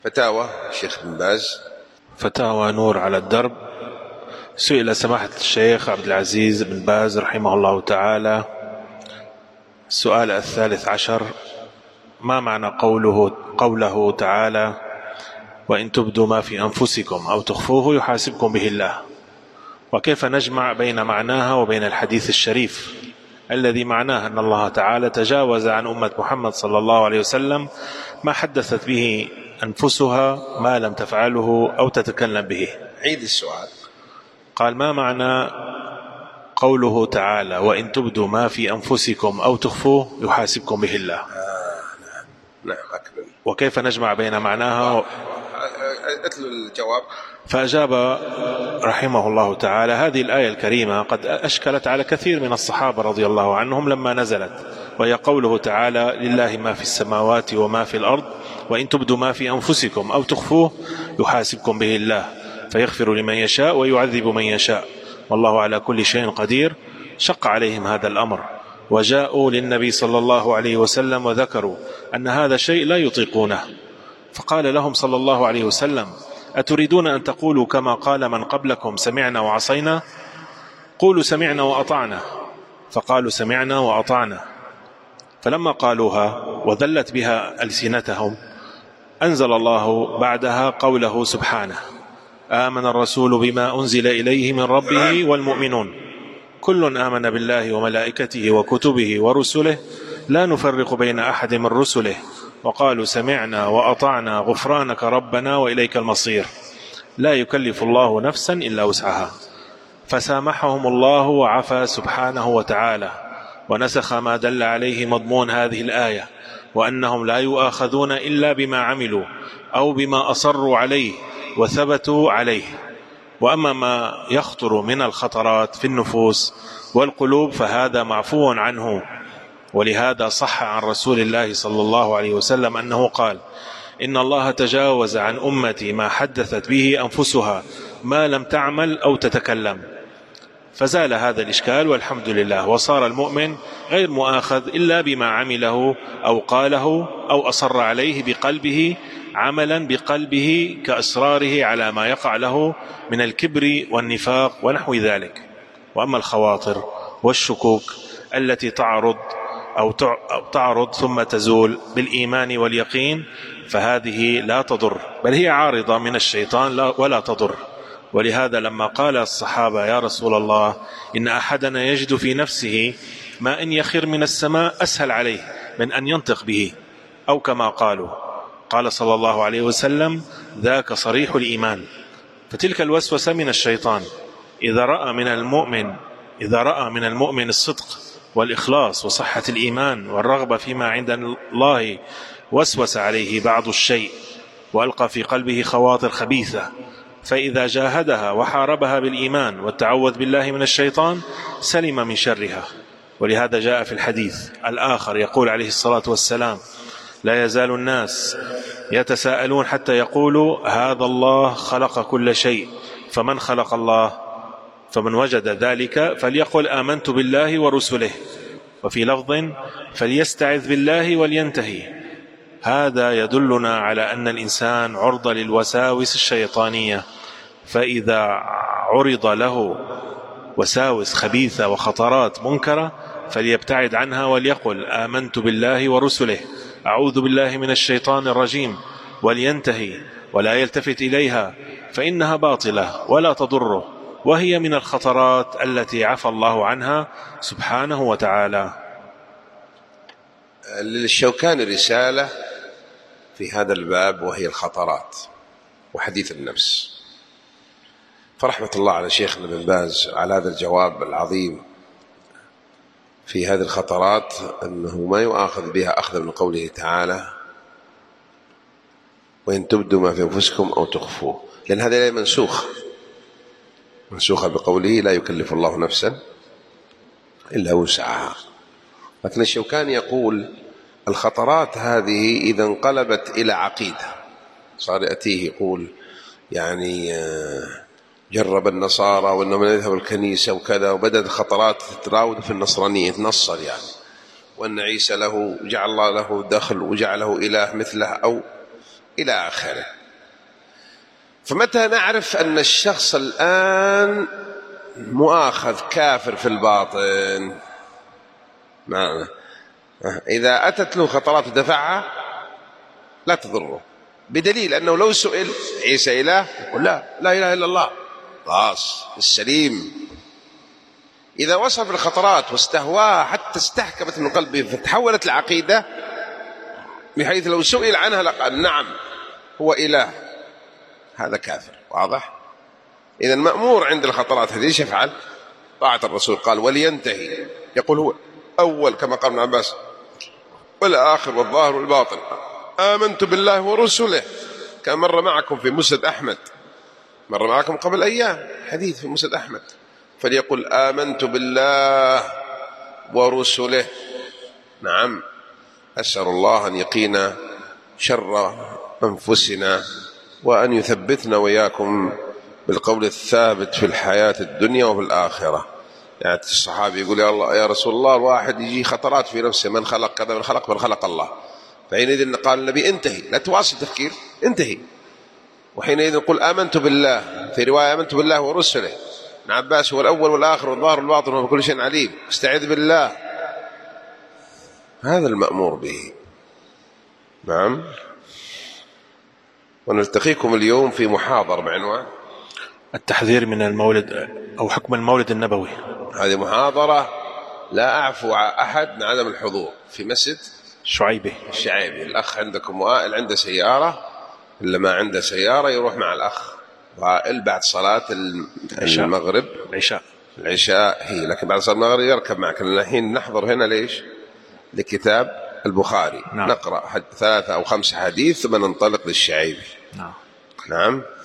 فتاوى الشيخ بن باز. فتاوى نور على الدرب. سئل سماحة الشيخ عبد العزيز بن باز رحمه الله تعالى السؤال 13: ما معنى قوله تعالى: وإن تبدوا ما في أنفسكم أو تخفوه يحاسبكم به الله؟ وكيف نجمع بين معناها وبين الحديث الشريف الذي معناه أن الله تعالى تجاوز عن أمة محمد صلى الله عليه وسلم ما حدثت به أنفسها ما لم تفعله أو تتكلم به؟ عيد السؤال. قال: ما معنى قوله تعالى: وإن تبدوا ما في أنفسكم أو تخفوه يحاسبكم به الله؟ نعم أكمل. وكيف نجمع بين معناها أتلو الجواب. فأجاب رحمه الله تعالى: هذه الآية الكريمة قد أشكلت على كثير من الصحابة رضي الله عنهم لما نزلت، وهي قوله تعالى: لله ما في السماوات وما في الأرض وإن تبدوا ما في أنفسكم أو تخفوه يحاسبكم به الله فيغفر لمن يشاء ويعذب من يشاء والله على كل شيء قدير. شق عليهم هذا الأمر وجاءوا للنبي صلى الله عليه وسلم وذكروا أن هذا شيء لا يطيقونه، فقال لهم صلى الله عليه وسلم: أتريدون أن تقولوا كما قال من قبلكم سمعنا وعصينا؟ قولوا سمعنا وأطعنا. فقالوا سمعنا وأطعنا. فلما قالوها وذلت بها ألسنتهم أنزل الله بعدها قوله سبحانه: آمن الرسول بما أنزل إليه من ربه والمؤمنون كل آمن بالله وملائكته وكتبه ورسله لا نفرق بين أحد من رسله وقالوا سمعنا وأطعنا غفرانك ربنا وإليك المصير لا يكلف الله نفسا إلا وسعها. فسامحهم الله وعفى سبحانه وتعالى ونسخ ما دل عليه مضمون هذه الآية، وأنهم لا يؤاخذون إلا بما عملوا أو بما أصروا عليه وثبتوا عليه. وأما ما يخطر من الخطرات في النفوس والقلوب فهذا معفو عنه. ولهذا صح عن رسول الله صلى الله عليه وسلم أنه قال: إن الله تجاوز عن أمتي ما حدثت به أنفسها ما لم تعمل أو تتكلم. فزال هذا الإشكال والحمد لله، وصار المؤمن غير مؤاخذ إلا بما عمله أو قاله أو أصر عليه بقلبه عملا بقلبه كإصراره على ما يقع له من الكبر والنفاق ونحو ذلك. وأما الخواطر والشكوك التي تعرض ثم تزول بالإيمان واليقين فهذه لا تضر، بل هي عارضة من الشيطان ولا تضر. ولهذا لما قال الصحابة: يا رسول الله إن أحدنا يجد في نفسه ما إن يخر من السماء أسهل عليه من أن ينطق به، أو كما قالوا، قال صلى الله عليه وسلم: ذاك صريح الإيمان. فتلك الوسوسة من الشيطان إذا رأى من المؤمن الصدق والإخلاص وصحة الإيمان والرغبة فيما عند الله وسوس عليه بعض الشيء وألقى في قلبه خواطر خبيثة، فإذا جاهدها وحاربها بالإيمان والتعوذ بالله من الشيطان سلم من شرها. ولهذا جاء في الحديث الآخر يقول عليه الصلاة والسلام: لا يزال الناس يتساءلون حتى يقولوا هذا الله خلق كل شيء، فمن خلق الله؟ فمن وجد ذلك فليقل آمنت بالله ورسله، وفي لفظ فليستعذ بالله ولينتهي. هذا يدلنا على أن الإنسان عرضة للوساوس الشيطانية، فإذا عرض له وساوس خبيثة وخطرات منكرة فليبتعد عنها وليقل آمنت بالله ورسله، أعوذ بالله من الشيطان الرجيم، ولينتهي ولا يلتفت إليها، فإنها باطلة ولا تضره، وهي من الخطرات التي عفى الله عنها سبحانه وتعالى. للشوكاني رسالة في هذا الباب وهي الخطرات وحديث النفس، فرحمة الله على شيخنا بن باز على هذا الجواب العظيم في هذه الخطرات، أنه ما يؤاخذ بها أخذ من قوله تعالى: وإن تبدوا ما في أنفسكم أو تخفوه، لأن هذا لا منسوخة بقوله لا يكلف الله نفسا إلا وسعها. لكن الشوكاني يقول الخطرات هذه إذا انقلبت إلى عقيدة، صار يأتيه يقول يعني جرب النصارى وإنما يذهب الكنيسة وكذا، وبدأت الخطرات تتراود في النصرانية، تنصر يعني، وأن عيسى جعل الله له دخل وجعله إله مثله، أو إلى آخره. فمتى نعرف أن الشخص الآن مؤاخذ كافر في الباطن؟ معنى إذا أتت له خطرات دفعها لا تضره، بدليل أنه لو سئل عيسى إله يقول لا إله إلا الله، خلاص السليم. إذا وصف الخطرات واستهواها حتى استحكمت من قلبه فتحولت العقيدة بحيث لو سئل عنها لقال نعم هو إله، هذا كافر. واضح؟ إذا مأمور عند الخطرات هذه ايش يفعل؟ طاعة الرسول. قال ولينتهي، يقول هو أول كما قال ابن عباس والآخر والظاهر والباطن، آمنت بالله ورسله، كان مر معكم في مسند أحمد، مر معكم قبل أيام حديث في مسند أحمد، فليقل آمنت بالله ورسله. نعم، أسأل الله أن يقينا شر أنفسنا وأن يثبتنا وإياكم بالقول الثابت في الحياة الدنيا وفي الآخرة. يعني الصحابي يقول يا الله يا رسول الله الواحد يجي خطرات في نفسه، من خلق كذا، من خلق الله. فحينئذ قال النبي انتهي، لا تواصل تفكير، انتهي. وحينئذ نقول آمنت بالله، في رواية آمنت بالله ورسله. ابن عباس هو الأول والآخر والظاهر والباطن وهو بكل شيء عليم، استعذ بالله، هذا المأمور به. نعم. ونلتقيكم اليوم في محاضرة بعنوان التحذير من المولد أو حكم المولد النبوي. هذه محاضرة لا أعفو أحد من عدم الحضور في مسجد الشعيبي. الأخ عندكم وائل عنده سيارة، إلا ما عنده سيارة يروح مع الأخ وائل بعد صلاة المغرب، العشاء هي، لكن بعد صلاة المغرب يركب معك. الحين نحضر هنا ليش؟ لكتاب البخاري. نعم. نقرأ 3 أو 5 حديث ثم ننطلق للشعيبي. نعم.